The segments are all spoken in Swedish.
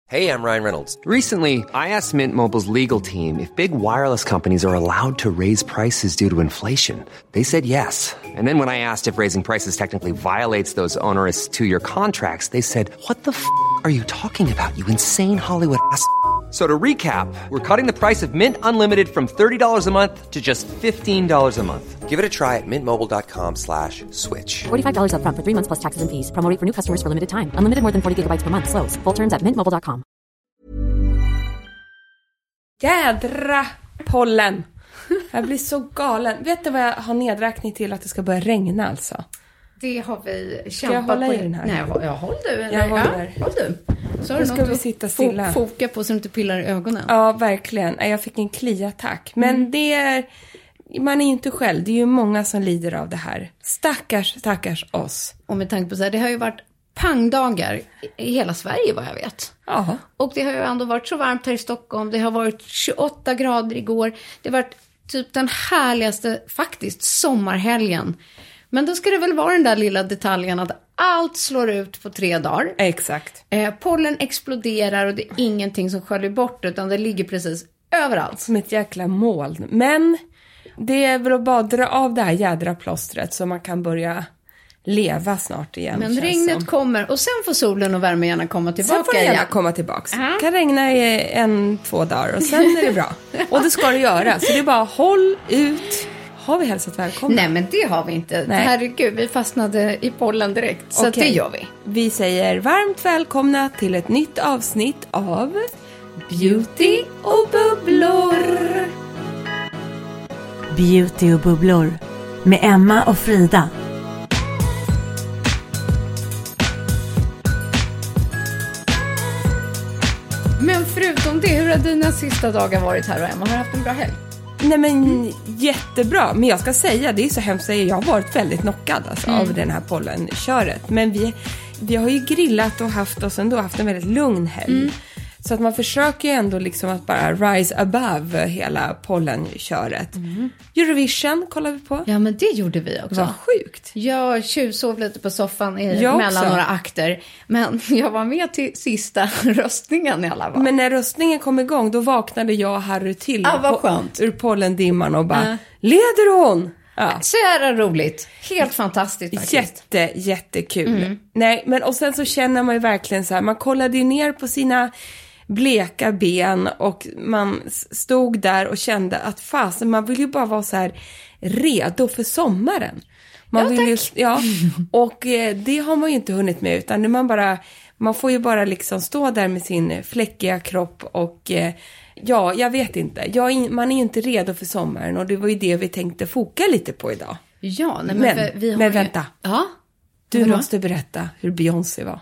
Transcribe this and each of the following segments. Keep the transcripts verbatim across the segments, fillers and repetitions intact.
Hey, I'm Ryan Reynolds. Recently, I asked Mint Mobile's legal team if big wireless companies are allowed to raise prices due to inflation. They said yes. And then when I asked if raising prices technically violates those onerous two-year contracts, they said, what the f*** are you talking about, you insane Hollywood ass f- So to recap, we're cutting the price of Mint Unlimited from thirty dollars a month to just fifteen dollars a month. Give it a try at mintmobile.com slash switch. forty-five dollars up front for three months plus taxes and fees. Promo rate for new customers for limited time. Unlimited more than forty gigabytes per month. Slows full terms at mint mobile dot com. Jädra pollen. Jag blir så galen. Vet du vad jag har nedräkning till att det ska börja regna alltså? Det har vi kämpat ska jag hålla på. I den här? Nej, jag, jag håll du. Eller? Jag håller. Ja, håll du. Så har Då du ska något vi att sitta stilla. Fo- foka på så du inte pillar i ögonen. Ja, verkligen. Jag fick en kliattack. Men mm. det är... Man är ju inte själv. Det är ju många som lider av det här. Stackars, stackars oss. Och med tanke på så här, det har ju varit pangdagar i hela Sverige vad jag vet. Ja. Och det har ju ändå varit så varmt här i Stockholm. Det har varit tjugoåtta grader igår. Det har varit typ den härligaste, faktiskt, sommarhelgen. Men då ska det väl vara den där lilla detaljen att allt slår ut på tre dagar. Exakt. Eh, pollen exploderar och det är ingenting som sköljer bort utan det ligger precis överallt. Som ett jäkla moln. Men det är väl att bara dra av det här jädra plåstret så man kan börja leva snart igen. Men regnet som. kommer och sen får solen och värmen gärna komma tillbaka. Sen får det gärna igen. komma tillbaka. Uh-huh. Det kan regna i en, två dagar och sen är det bra. Och det ska det göra. Så det är bara håll ut. Har vi hälsat välkomna? Nej, men det har vi inte. Nej. Herregud, vi fastnade i pollen direkt. Så okay. det gör vi. Vi säger varmt välkomna till ett nytt avsnitt av Beauty och bubblor. Beauty och bubblor med Emma och Frida. Men förutom det, hur har dina sista dagar varit här och Emma? Har du haft en bra helg? Nej men mm. jättebra, men jag ska säga, det är så hemskt att säga, jag har varit väldigt knockad alltså, mm. av den här pollenköret. Men vi, vi har ju grillat och haft oss ändå haft en väldigt lugn helg. Mm. Så att man försöker ju ändå liksom att bara rise above hela pollenköret. Mm. Eurovision kollar vi på. Ja, men det gjorde vi också. Vad sjukt. Jag tjuvsov lite på soffan i, jag mellan också. några akter. Men jag var med till sista röstningen i alla fall. Men när röstningen kom igång, då vaknade jag och Harry till ah, vad skönt. ur pollendimman och bara, uh. leder hon? Ja. Så är det roligt. Helt fantastiskt faktiskt. Jätte, jättekul. Mm. Nej, men och sen så känner man ju verkligen så här, man kollade ju ner på sina bleka ben och man stod där och kände att fasen, man vill ju bara vara så här redo för sommaren. Man ja, vill ju, tack. ja, och eh, det har man ju inte hunnit med, utan man bara, man får ju bara liksom stå där med sin fläckiga kropp och eh, ja, jag vet inte. Jag, man är ju inte redo för sommaren och det var ju det vi tänkte foka lite på idag. Ja, nej, men, men, för vi har men ju... vänta. Ja? Du måste berätta hur Beyoncé var.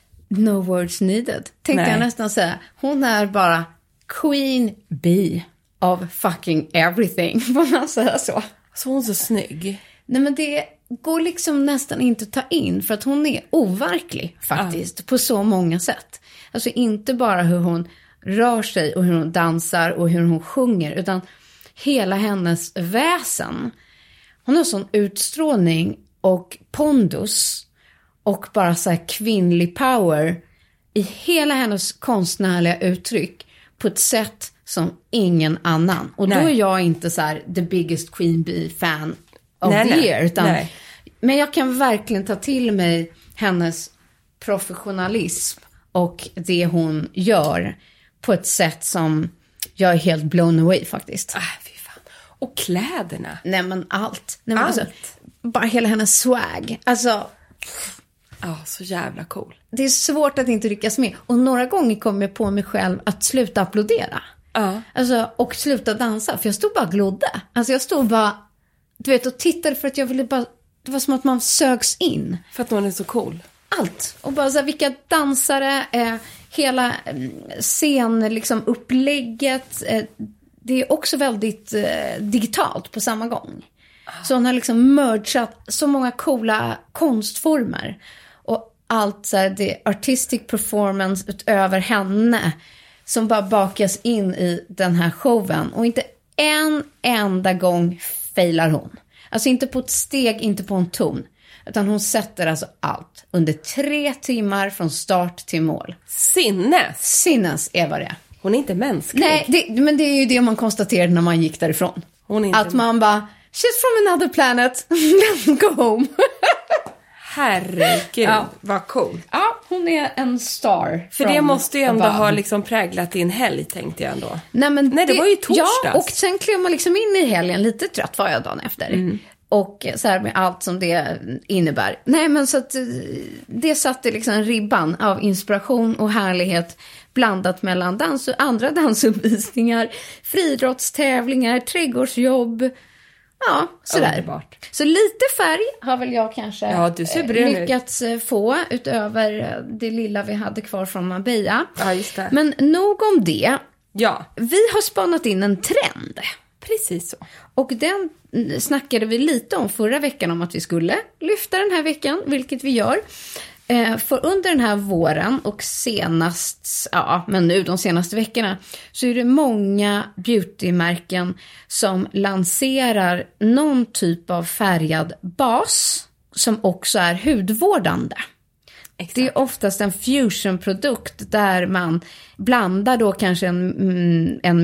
No words needed. Tänkte Nej. jag nästan säga. Hon är bara Queen Bee of fucking everything. Får man säga så? Så hon är så snygg. Nej, men det går liksom nästan inte att ta in. För att hon är overklig faktiskt. Ah. På så många sätt. Alltså inte bara hur hon rör sig och hur hon dansar och hur hon sjunger. Utan hela hennes väsen. Hon har sån utstrålning och pondus. Och bara så här kvinnlig power i hela hennes konstnärliga uttryck på ett sätt som ingen annan. Och nej. Då är jag inte så här the biggest Queen Bee fan of nej, the nej. year. Utan, nej. Men jag kan verkligen ta till mig hennes professionalism och det hon gör på ett sätt som jag är helt blown away faktiskt. Ah, fy fan. Och kläderna. Nej, men allt. Nej, men allt. Alltså, bara hela hennes swag. Alltså... Ja, oh, så jävla cool. Det är svårt att inte ryckas med. Och några gånger kom jag på mig själv att sluta applådera. Uh. Alltså, och sluta dansa. För jag stod bara och glodde. Alltså jag stod bara, du vet, och tittade för att jag ville bara... Det var som att man sögs in. För att hon är så cool. Allt. Och bara så här, vilka dansare, eh, hela eh, scen, liksom upplägget. Eh, det är också väldigt eh, digitalt på samma gång. Så hon har liksom mergat så många coola konstformer. Och allt så här, det artistic performance utöver henne som bara bakas in i den här showen. Och inte en enda gång failar hon. Alltså inte på ett steg, inte på en ton. Utan hon sätter alltså allt under tre timmar från start till mål. Sinnes. Sinnes är vad det är. Hon är inte mänsklig. Nej, det, men det är ju det man konstaterade när man gick därifrån. Hon är inte att man bara, she's from another planet, let's go home. Herregud, ja. Vad cool. Ja, hon är en star. För det måste ju ändå ha liksom präglat din helg, tänkte jag ändå. Nej, men Nej det, det var ju torsdags. Ja, och sen klev man liksom in i helgen. Lite trött var jag dagen efter. Mm. Och så här med allt som det innebär. Nej, men så att det satte liksom ribban av inspiration och härlighet blandat mellan dans och andra dansuppvisningar, friidrottstävlingar, trädgårdsjobb. Ja, sådär. Underbart. Så lite färg har väl jag kanske ja, du ser brun lyckats ut. få utöver det lilla vi hade kvar från Marbella. Ja, just det. Men nog om det. Ja. Vi har spanat in en trend. Precis så. Och den snackade vi lite om förra veckan om att vi skulle lyfta den här veckan, vilket vi gör. För under den här våren och senast, ja men nu de senaste veckorna så är det många beautymärken som lanserar någon typ av färgad bas som också är hudvårdande. Exakt. Det är oftast en fusionprodukt där man blandar då kanske en, en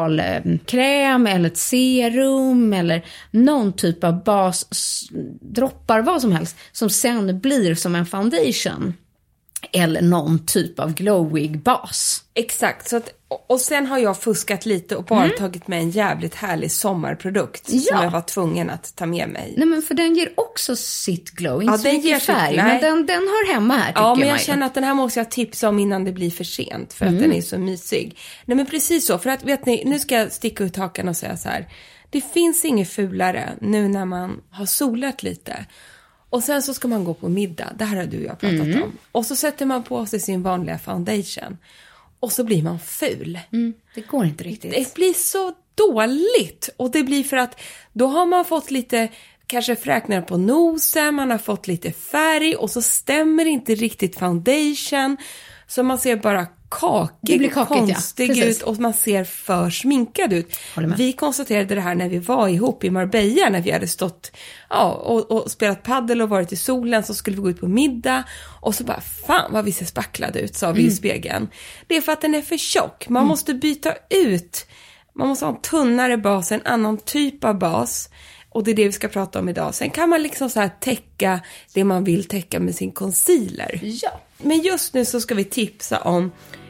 mineralkräm eller ett serum eller någon typ av bas, droppar vad som helst, som sen blir som en foundation eller någon typ av glowig bas. Exakt, så att, och sen har jag fuskat lite och bara mm. tagit med en jävligt härlig sommarprodukt ja. som jag var tvungen att ta med mig. Nej, men för den ger också sitt glow, inte ja, så den mycket ger färg, sitt, men den, den hör hemma här tycker ja, men jag. jag känner att den här måste jag tipsa om innan det blir för sent för mm. att den är så mysig. Nej, men precis så, för att vet ni, nu ska jag sticka ut hakan och säga så här. Det finns inget fulare nu när man har solat lite. Och sen så ska man gå på middag. Det här har du och jag pratat mm. om. Och så sätter man på sig sin vanliga foundation. Och så blir man ful. Mm. Det går inte riktigt. Det blir så dåligt. Och det blir för att då har man fått lite kanske fräknar på nosen. Man har fått lite färg. Och så stämmer inte riktigt foundation. Så man ser bara kakig och konstig ja. ut. Och man ser för sminkad ut. Vi konstaterade det här när vi var ihop i Marbella. När vi hade stått ja, och, och spelat paddel och varit i solen. Så skulle vi gå ut på middag. Och så bara, fan vad vi ser spacklade ut, sa vi mm. i spegeln. Det är för att den är för tjock. Man mm. måste byta ut. Man måste ha en tunnare bas, en annan typ av bas. Och det är det vi ska prata om idag. Sen kan man liksom så här täcka det man vill täcka med sin concealer. Ja. Men just nu så ska vi tipsa om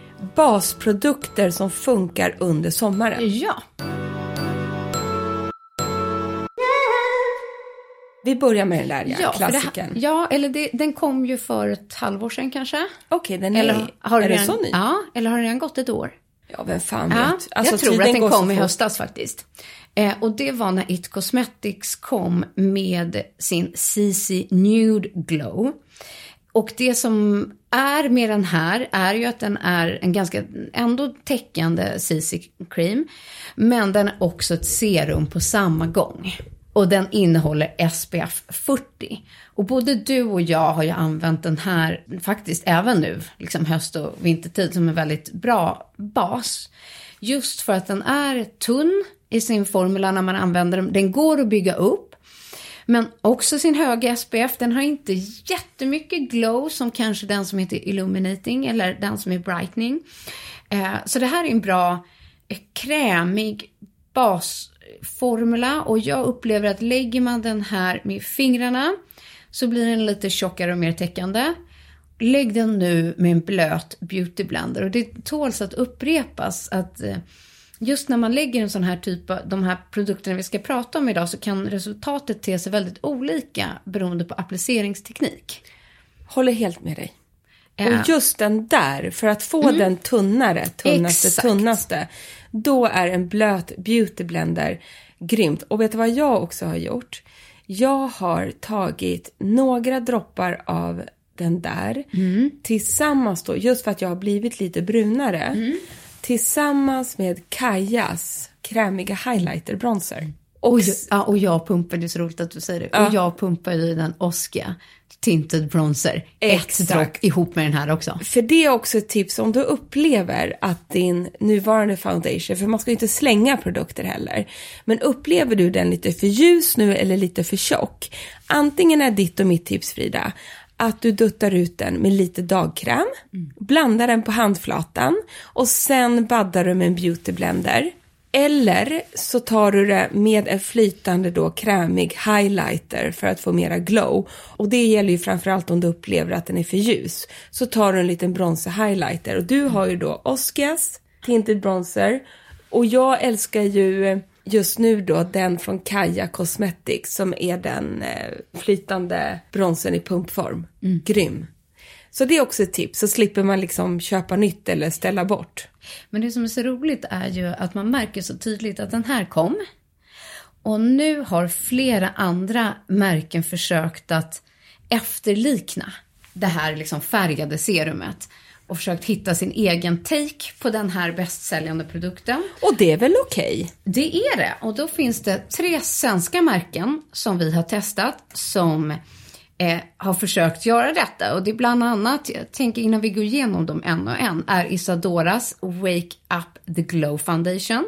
basprodukter som funkar under sommaren. Ja. Vi börjar med den där ja, ja, klassiken. Det, ja, eller det, den kom ju för ett halvår sedan kanske. Okej, den är, eller, har är den, det så ny? Ja, eller har den redan gått ett år? Ja, vem fan ja, vet. Alltså, jag tror att den kom i fort. höstas faktiskt. Eh, och det var när It Cosmetics kom med sin C C Nude Glow. Och det som är med den här är ju att den är en ganska ändå täckande C C-cream. Men den är också ett serum på samma gång. Och den innehåller S P F fyrtio. Och både du och jag har ju använt den här faktiskt även nu, liksom höst- och vintertid, som en väldigt bra bas. Just för att den är tunn i sin formula när man använder den. Den går att bygga upp. Men också sin höga S P F, den har inte jättemycket glow som kanske den som heter Illuminating eller den som är Brightening. Eh, så det här är en bra eh, krämig basformula och jag upplever att lägger man den här med fingrarna så blir den lite tjockare och mer täckande. Lägg den nu med en blöt beauty blender och det tåls att upprepas att eh, just när man lägger en sån här typ av de här produkterna vi ska prata om idag så kan resultatet te sig väldigt olika beroende på appliceringsteknik. Håller helt med dig. Ja. Och just den där, för att få mm. den tunnare, tunnaste, Exakt. tunnaste, då är en blöt beauty blender grymt. Och vet du vad jag också har gjort? Jag har tagit några droppar av den där mm. tillsammans då, just för att jag har blivit lite brunare. Mm. Tillsammans med Kajas krämiga highlighter bronzer. Och, och, ja, och jag pumpar, det är så roligt att du säger det. Ja. Och jag pumpar i den Oscar tinted bronzer. Exakt. Ett dropp ihop med den här också. För det är också ett tips om du upplever att din nuvarande foundation, för man ska ju inte slänga produkter heller, men upplever du den lite för ljus nu eller lite för tjock, antingen är ditt och mitt tips, Frida, att du duttar ut den med lite dagkräm, mm. blandar den på handflatan och sen baddar du med en beautyblender. Eller så tar du det med en flytande då krämig highlighter för att få mera glow. Och det gäller ju framförallt om du upplever att den är för ljus. Så tar du en liten bronzer highlighter. Och du har ju då Oscars tinted bronzer. Och jag älskar ju just nu då den från Kaja Cosmetics som är den eh, flytande bronzern i pumpform. Mm. Grym. Så det är också ett tips, så slipper man liksom köpa nytt eller ställa bort. Men det som är så roligt är ju att man märker så tydligt att den här kom. Och nu har flera andra märken försökt att efterlikna det här liksom färgade serumet. Och försökt hitta sin egen take på den här bästsäljande produkten. Och det är väl okej? Okay? Det är det. Och då finns det tre svenska märken som vi har testat som eh, har försökt göra detta. Och det är bland annat, jag tänker innan vi går igenom dem en och en, är Isadoras Wake Up the Glow Foundation.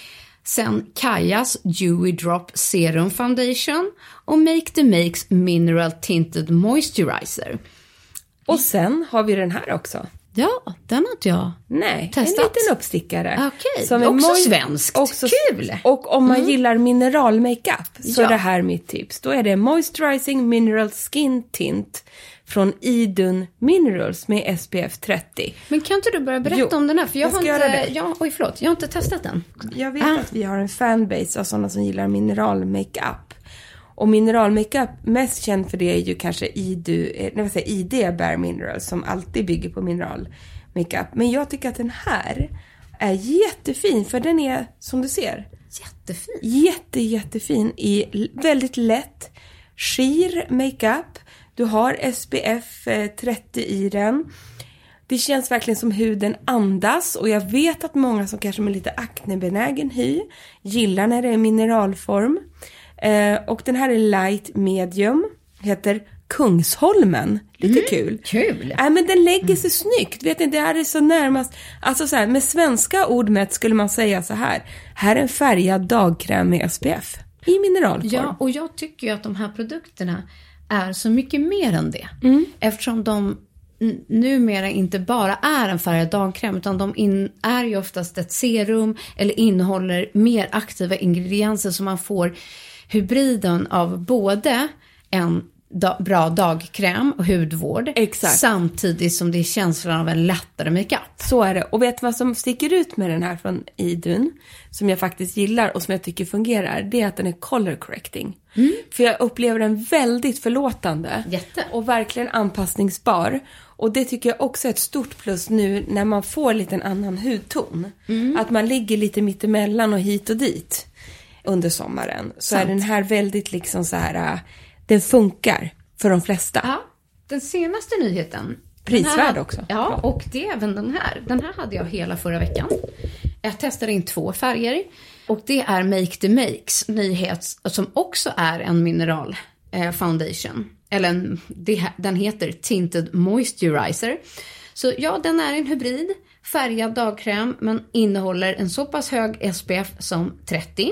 Sen Kajas Dewy Drop Serum Foundation och Make the Makes Mineral Tinted Moisturizer. Och sen har vi den här också. Ja, den har inte jag Nej, testat. En liten uppstickare. Okej, som är också moj- svenskt. Också, kul. Och om man mm. gillar mineralmakeup så ja. är det här mitt tips. Då är det Moisturizing Mineral Skin Tint från Idun Minerals med S P F trettio. Men kan inte du börja berätta jo, om den här? För jag, jag har inte, jag, oj, förlåt, jag har inte testat den. Jag vet ah. att vi har en fanbase av sådana som gillar mineralmakeup. Och mineralmakeup, mest känd för det är ju kanske Idu, nej, vad säger, I D Bare Minerals som alltid bygger på mineralmakeup. Men jag tycker att den här är jättefin för den är, som du ser, jättefin. Jätte, jättefin i väldigt lätt skir makeup. Du har S P F trettio i den. Det känns verkligen som huden andas och jag vet att många som kanske med lite aknebenägen hy gillar när det är mineralform. Eh, och den här är light medium, heter Kungsholmen, lite mm, kul. Kul. Nej, äh, men den lägger sig mm. snyggt. Vet inte, det här är så närmast, alltså så här, med svenska ord mätt skulle man säga så här. Här är en färgad dagkräm med S P F i mineralform. Ja, och jag tycker ju att de här produkterna är så mycket mer än det. Mm. Eftersom de n- numera inte bara är en färgad dagkräm utan de in- är ju oftast ett serum eller innehåller mer aktiva ingredienser så man får hybriden av både en da- bra dagkräm och hudvård. Exakt. Samtidigt som det är känslan av en lättare makeup. Så är det. Och vet du vad som sticker ut med den här från Idun som jag faktiskt gillar och som jag tycker fungerar? Det är att den är color correcting. Mm. För jag upplever den väldigt förlåtande. Jätte. Och verkligen anpassningsbar. Och det tycker jag också är ett stort plus nu när man får lite en annan hudton. Mm. Att man ligger lite mittemellan och hit och dit under sommaren. Så Sant. Är den här väldigt liksom så här, den funkar för de flesta. Ja, den senaste nyheten. Prisvärd här, också. Ja, och det är även den här. Den här hade jag hela förra veckan. Jag testade in två färger. Och det är Make the Makes nyhet som också är en mineral eh, foundation. Eller en, det, den heter Tinted Moisturizer. Så ja, den är en hybrid. Färgad dagkräm men innehåller en så pass hög S P F som trettio.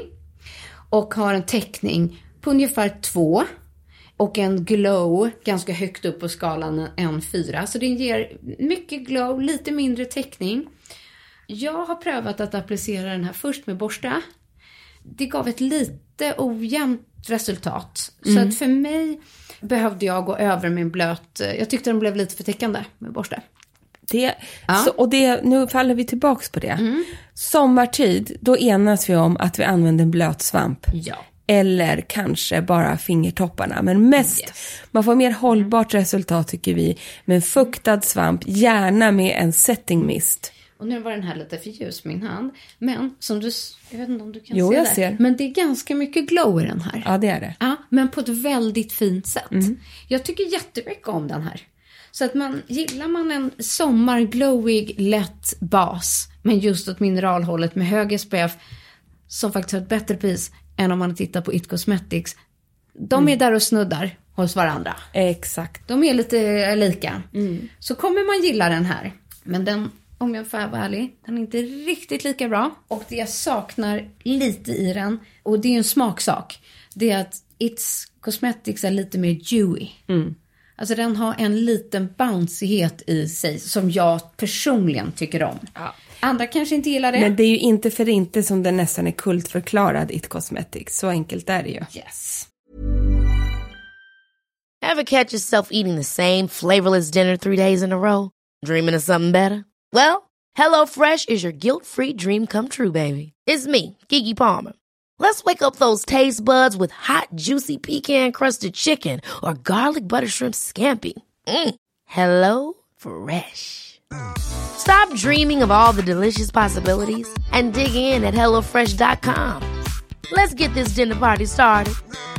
Och har en täckning på ungefär två. Och en glow ganska högt upp på skalan än fyra. Så den ger mycket glow, lite mindre täckning. Jag har prövat att applicera den här först med borsta. Det gav ett lite ojämnt resultat. Mm. Så att för mig behövde jag gå över min blöt. Jag tyckte den blev lite för täckande med borsta. Det, ja. så, och det, nu faller vi tillbaks på det. Mm. Sommartid, då enas vi om att vi använder blöt svamp. Ja. Eller kanske bara fingertopparna. Men mest, yes. man får mer hållbart resultat tycker vi. Med en fuktad svamp, gärna med en setting mist. Och nu var den här lite för ljus min hand. Men som du, jag vet inte om du kan jo, se jag det. Ser. Men det är ganska mycket glow i den här. Ja, det är det. Ja, men på ett väldigt fint sätt. Mm. Jag tycker jättemycket om den här. Så att man, gillar man en sommarglowig, lätt bas. Men just åt mineralhållet med hög S P F. Som faktiskt har ett bättre pris än om man tittar på It Cosmetics. De är mm. där och snuddar. hos varandra. Exakt. De är lite lika. Mm. Så kommer man gilla den här. Men den, om jag får vara ärlig, den är inte riktigt lika bra. Och det jag saknar lite i den, och det är ju en smaksak, det är att It's Cosmetics är lite mer dewy. Mm. Alltså den har en liten bouncyhet i sig som jag personligen tycker om. Ja. Andra kanske inte gillar det. Men det är ju inte för inte som den nästan är kultförklarad It Cosmetics. Så enkelt är det ju. Yes. Ever catch yourself eating the same flavorless dinner three days in a row? Dreaming of something better? Well, HelloFresh is your guilt-free dream come true, baby. It's me, Keke Palmer. Let's wake up those taste buds with hot, juicy pecan-crusted chicken or garlic butter shrimp scampi. Mm. Hello Fresh. Stop dreaming of all the delicious possibilities and dig in at hello fresh dot com. Let's get this dinner party started.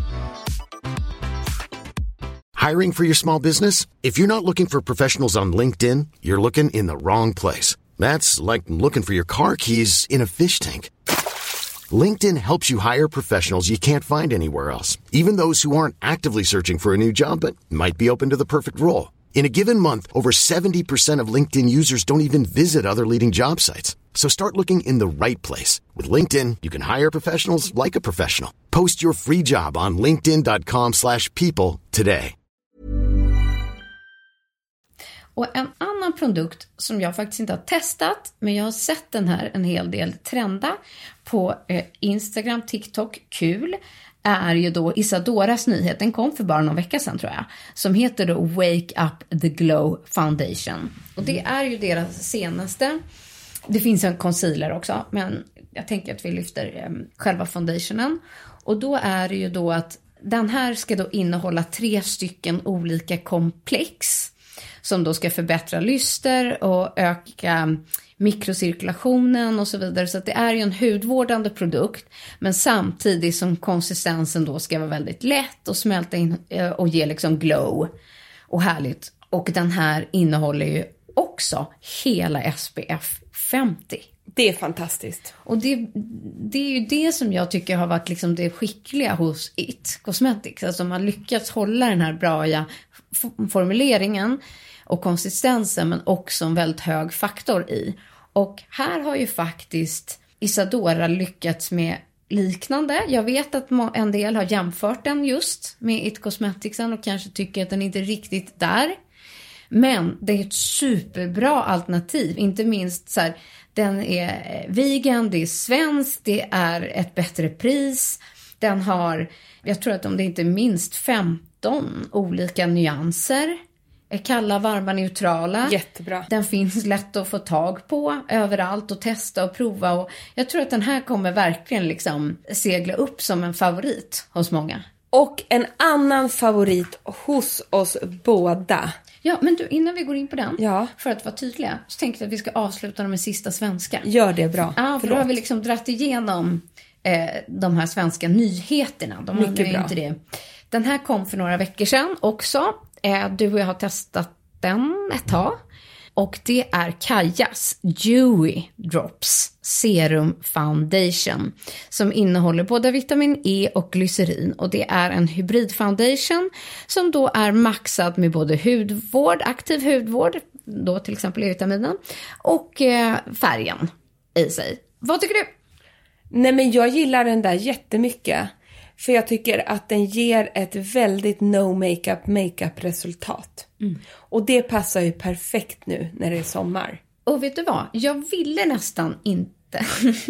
Hiring for your small business? If you're not looking for professionals on LinkedIn, you're looking in the wrong place. That's like looking for your car keys in a fish tank. LinkedIn helps you hire professionals you can't find anywhere else, even those who aren't actively searching for a new job but might be open to the perfect role. In a given month, over seventy percent of LinkedIn users don't even visit other leading job sites. So start looking in the right place. With LinkedIn, you can hire professionals like a professional. Post your free job on linkedin dot com slash people today. Och en annan produkt som jag faktiskt inte har testat, men jag har sett den här en hel del trenda på eh, Instagram, TikTok, kul, är ju då Isadoras nyhet. Den kom för bara någon vecka sedan tror jag. Som heter då Wake Up the Glow Foundation. Och det är ju deras senaste. Det finns en concealer också, men jag tänker att vi lyfter eh, själva foundationen. Och då är det ju då att den här ska då innehålla tre stycken olika komplex som då ska förbättra lyster och öka mikrocirkulationen och så vidare. Så att det är ju en hudvårdande produkt, men samtidigt som konsistensen då ska vara väldigt lätt och smälta in och ge liksom glow och härligt. Och den här innehåller ju också hela S P F femtio. Det är fantastiskt. Och det, det är ju det som jag tycker har varit liksom det skickliga hos It Cosmetics. Alltså man lyckats hålla den här bra f- formuleringen och konsistensen, men också en väldigt hög faktor i. Och här har ju faktiskt Isadora lyckats med liknande. Jag vet att en del har jämfört den just med It Cosmeticsen och kanske tycker att den inte är riktigt där. Men det är ett superbra alternativ. Inte minst så här, den är vegan, det är svenskt, det är ett bättre pris. Den har, jag tror att om det inte är minst femton olika nyanser. Kalla, varma, neutrala. Jättebra. Den finns lätt att få tag på överallt och testa och prova. Och jag tror att den här kommer verkligen liksom segla upp som en favorit hos många. Och en annan favorit hos oss båda. Ja, men du, innan vi går in på den, ja. för att vara tydliga, så tänkte jag att vi ska avsluta med sista svenska. Gör det bra. Ja, för då har vi liksom dratt igenom eh, de här svenska nyheterna. De Mycket bra. Inte det. Den här kom för några veckor sedan också. Eh, du och jag har testat den ett tag. Och det är Kajas Dewy Drops Serum Foundation som innehåller både vitamin E och glycerin. Och det är en hybrid foundation som då är maxad med både hudvård, aktiv hudvård, då till exempel E-vitaminen, och eh, färgen i sig. Vad tycker du? Nej, men jag gillar den där jättemycket. För jag tycker att den ger ett väldigt no makeup makeup resultat. Mm. Och det passar ju perfekt nu när det är sommar. Och vet du vad? Jag ville nästan inte.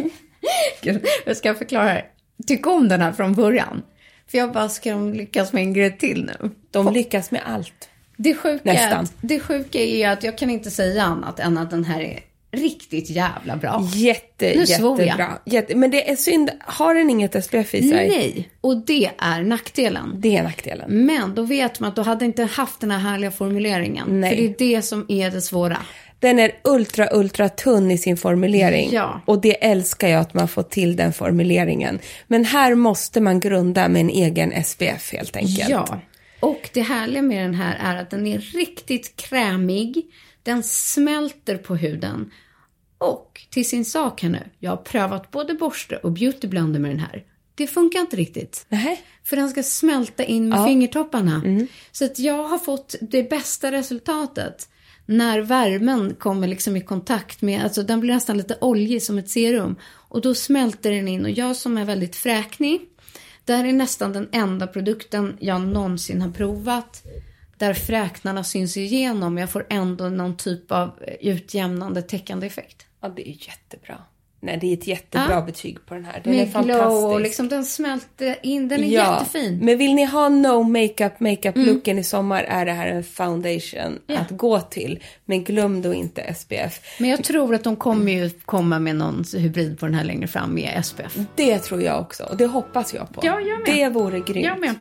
Jag ska förklara. Tycka om den här från början. För jag bara, ska de lyckas med en grej till nu? De lyckas med allt. Det sjuka, nästan. Är, det sjuka är att jag kan inte säga annat än att den här är riktigt jävla bra. Jätte, nu jättebra. Jätte, men det är synd, har den inget S P F i sig? Nej, och det är nackdelen. Det är nackdelen. Men då vet man att du hade inte haft den här härliga formuleringen. Nej. För det är det som är det svåra. Den är ultra, ultra tunn i sin formulering. Ja. Och det älskar jag att man får till den formuleringen. Men här måste man grunda med en egen S P F helt enkelt. Ja, och det härliga med den här är att den är riktigt krämig. Den smälter på huden. Och till sin sak här nu, jag har prövat både borste och beautyblender med den här. Det funkar inte riktigt. Nej. För den ska smälta in med ja. fingertopparna. Mm. Så att jag har fått det bästa resultatet när värmen kommer liksom i kontakt med, alltså den blir nästan lite oljig som ett serum. Och då smälter den in, och jag som är väldigt fräknig, där är nästan den enda produkten jag någonsin har provat där fräknarna syns igenom. Jag får ändå någon typ av utjämnande täckande effekt. Ja, det är jättebra. Nej, det är ett jättebra ja. betyg på den här. Den med är fantastisk. Glow och liksom den smälter in. Den är ja. jättefin. Men vill ni ha no makeup makeup looken mm. i sommar, är det här en foundation ja. att gå till. Men glöm då inte S P F. Men jag tror att de kommer ju komma med någon hybrid på den här längre fram med S P F. Det tror jag också. Och det hoppas jag på. Ja, jag med. Det vore grymt. Jag med.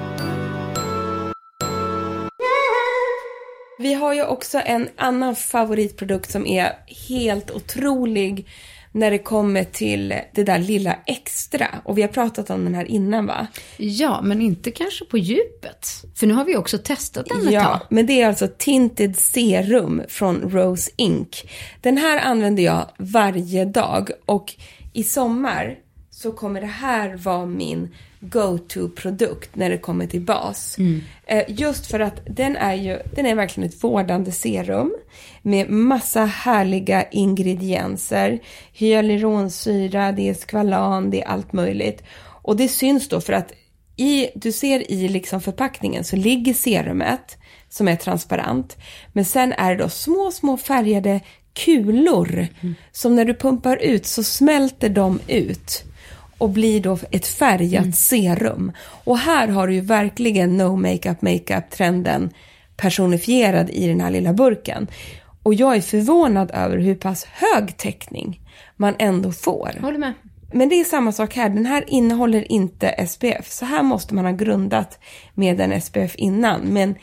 Vi har ju också en annan favoritprodukt som är helt otrolig när det kommer till det där lilla extra. Och vi har pratat om den här innan, va? Ja, men inte kanske på djupet. För nu har vi också testat den ett Ja, tag. men det är alltså Tinted Serum från Rose Inc. Den här använder jag varje dag. Och i sommar så kommer det här vara min go-to-produkt när det kommer till bas. Mm. Eh, just för att den är ju, den är verkligen ett vårdande serum med massa härliga ingredienser. Hyaluronsyra, det är skvalan, det är allt möjligt. Och det syns då för att i, du ser i liksom förpackningen så ligger serumet som är transparent. Men sen är det då små, små färgade kulor mm. som när du pumpar ut så smälter de ut. Och blir då ett färgat mm. serum. Och här har du ju verkligen no makeup makeup trenden personifierad i den här lilla burken. Och jag är förvånad över hur pass hög täckning man ändå får. Håller med. Men det är samma sak här. Den här innehåller inte S P F. Så här måste man ha grundat med en S P F innan. Men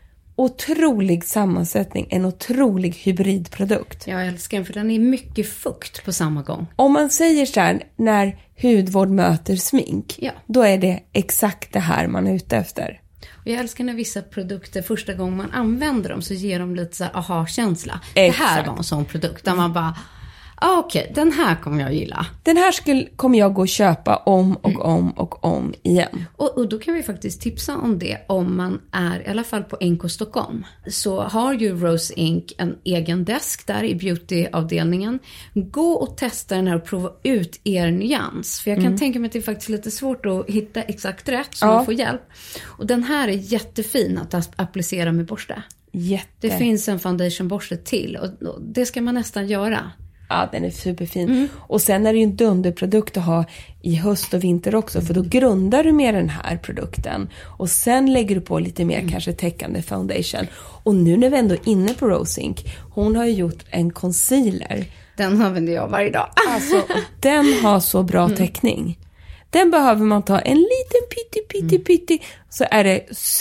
otrolig sammansättning, en otrolig hybridprodukt. Jag älskar den för den är mycket fukt på samma gång. Om man säger så här, när hudvård möter smink, ja. då är det exakt det här man är ute efter. Och jag älskar när vissa produkter första gången man använder dem så ger de lite så här aha-känsla. Det här var en sån produkt där man bara, ah, okej, okay, den här kommer jag gilla. Den här skulle, kommer jag gå och köpa om och om och om igen. Och, och då kan vi faktiskt tipsa om det om man är i alla fall på N K Stockholm. Så har ju Rose Inc en egen desk där i beautyavdelningen. Gå och testa den här och prova ut er nyans. För jag kan mm. tänka mig att det är faktiskt lite svårt att hitta exakt rätt så ja. man får hjälp. Och den här är jättefin att applicera med borste. Jätte. Det finns en foundationborste till och, och det ska man nästan göra. Ja, den är superfin. Mm. Och sen är det ju en dunderprodukt att ha i höst och vinter också. För då grundar du med den här produkten. Och sen lägger du på lite mer mm. kanske täckande foundation. Och nu när vi ändå är inne på Rose Inc. Hon har ju gjort en concealer. Den använder jag varje dag. Alltså, den har så bra mm. täckning. Den behöver man ta en liten pytti, pytti, pytti. Så är det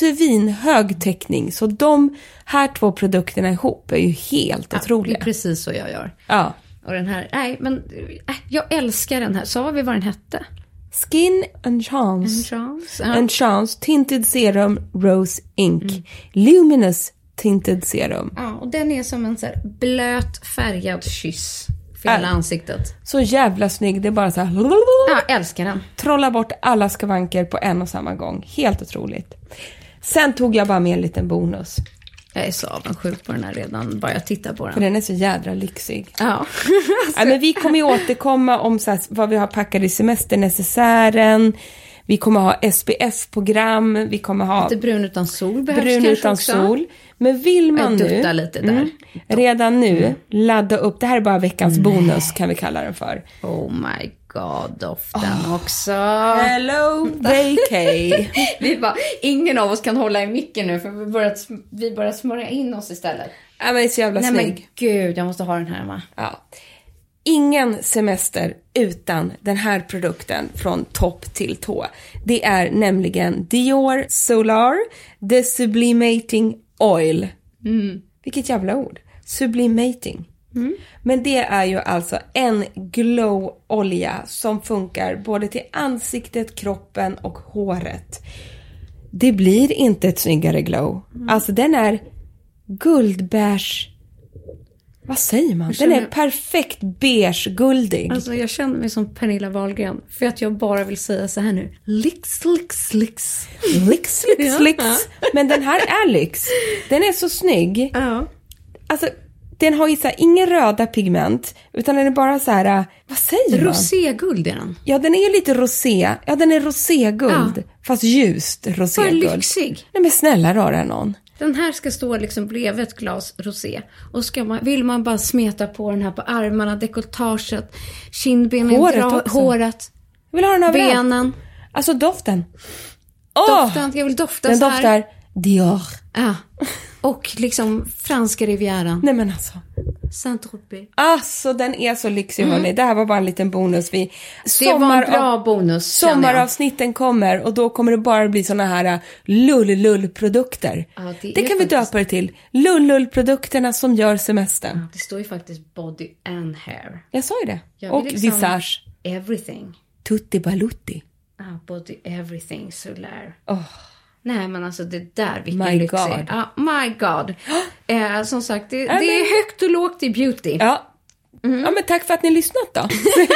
svinhög täckning. Så de här två produkterna ihop är ju helt ja, otroliga. Det är precis så jag gör. Ja. Och den här, nej men äh, jag älskar den här. Sa vi vad den hette? Skin Enchance. Enchance. Ja. Enchance Tinted Serum Rose Inc. Mm. Luminous Tinted Serum. Ja, och den är som en så här blöt färgad kyss för hela äh, ansiktet. Så jävla snygg. Det är bara så här. Ja, älskar den. Trolla bort alla skavanker på en och samma gång. Helt otroligt. Sen tog jag bara med en liten bonus. Jag är så avundsjuk på den här redan, bara jag tittar på den. För den är så jädra lyxig. Ja. alltså. Ja, men vi kommer ju återkomma om så här, vad vi har packat i semesternecessären. Vi kommer ha S P F-program. Vi kommer ha... Lite brun utan sol behövs brun kanske utan också. sol. Men vill man jag nu... lite där. Mm, redan nu, mm. ladda upp. Det här är bara veckans Nej. bonus kan vi kalla den för. Oh my god, doften oh. också. Hello, vacay. vi bara, ingen av oss kan hålla i micken nu för vi börjar, vi börjar smörja in oss istället. Ja, men det är så jävla Nej, snygg. men gud, jag måste ha den här hemma. Ja. Ingen semester utan den här produkten från topp till tå. Det är nämligen Dior Solar The Sublimating Oil. Mm. Vilket jävla ord. Sublimating. Mm. Men det är ju alltså en glow-olja som funkar både till ansiktet, kroppen och håret. Det blir inte ett snyggare glow. Mm. Alltså den är guldbärs Vad säger man? känner... Den är perfekt beige-guldig. Alltså jag känner mig som Pernilla Wahlgren. För att jag bara vill säga så här nu. Lyx, lyx, lyx. Lyx, lyx, lyx. Men den här är lyx. Den är så snygg. Ja. Alltså, den har ju så här, ingen röda pigment. Utan den är bara så här, vad säger man? Roséguld är den. Ja, den är ju lite rosé. Ja, den är roséguld. Ja. Fast ljust roséguld. Vad lyxig. Nej, men snälla röra någon. Den här ska stå liksom bredvid ett glas rosé. Och ska man, vill man bara smeta på den här på armarna, dekolletaget, kindbenen, håret, dra, också. håret, jag vill ha den överallt. Benen. Alltså doften. Oh! Doften, jag vill dofta den så här. Den doftar Dior. Ja. Och liksom franska rivieran. Nej men alltså. Saint-Tropez. Alltså den är så lyxig mm. hörni. Det här var bara en liten bonus. Vi det var en bra bonus. Sommaravsnitten kommer och då kommer det bara bli såna här lull-lull-produkter. Ja, det det kan faktiskt... vi döpa det till. Lull-lull-produkterna som gör semestern. Ja, det står ju faktiskt body and hair. Jag sa ju det. Jag och liksom visage. Everything. Tutti balutti. Ah, body everything solär. Åh. Oh. Nej, men alltså det där, vilken my lyx God. är. Ja, my God. Eh, som sagt, det, det är högt och lågt i beauty. Ja. Mm. Ja, men tack för att ni lyssnat då.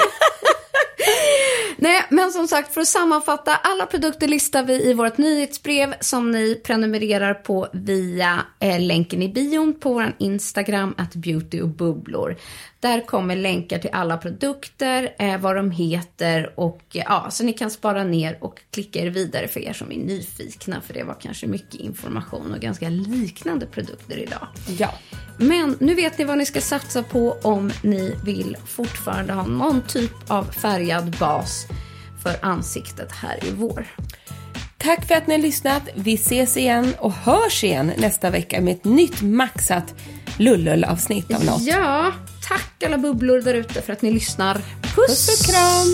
Nej, men som sagt, för att sammanfatta, alla produkter listar vi i vårt nyhetsbrev som ni prenumererar på via eh, länken i bion på vår Instagram, at beauty och bubblor. Där kommer länkar till alla produkter, eh, vad de heter och eh, ja, så ni kan spara ner och klicka er vidare för er som är nyfikna, för det var kanske mycket information och ganska liknande produkter idag. Ja. Men nu vet ni vad ni ska satsa på om ni vill fortfarande ha någon typ av färgad bas för ansiktet här i vår. Tack för att ni har lyssnat. Vi ses igen och hörs igen nästa vecka med ett nytt maxat lullull-avsnitt av något. Ja, tack alla bubblor där ute för att ni lyssnar. Puss, Puss och kram!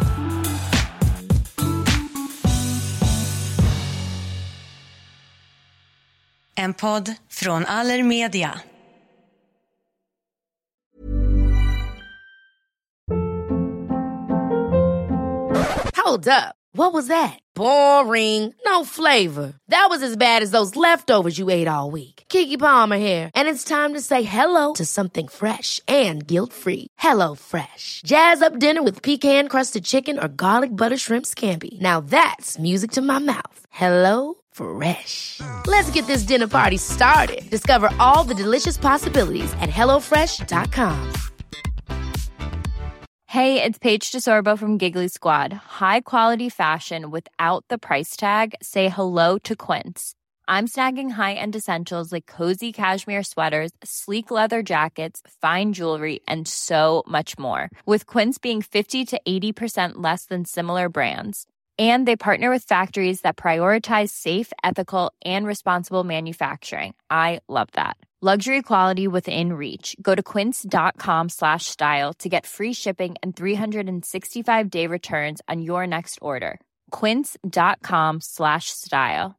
En podd från Allermedia. Hold up. What was that? Boring. No flavor. That was as bad as those leftovers you ate all week. Keke Palmer here. And it's time to say hello to something fresh and guilt-free. Hello Fresh. Jazz up dinner with pecan-crusted chicken or garlic butter shrimp scampi. Now that's music to my mouth. Hello Fresh. Let's get this dinner party started. Discover all the delicious possibilities at hello fresh dot com. Hey, it's Paige DeSorbo from Giggly Squad. High quality fashion without the price tag. Say hello to Quince. I'm snagging high-end essentials like cozy cashmere sweaters, sleek leather jackets, fine jewelry, and so much more. With Quince being fifty to eighty percent less than similar brands. And they partner with factories that prioritize safe, ethical, and responsible manufacturing. I love that. Luxury quality within reach. Go to quince.com slash style to get free shipping and three sixty-five day returns on your next order. Quince.com slash style.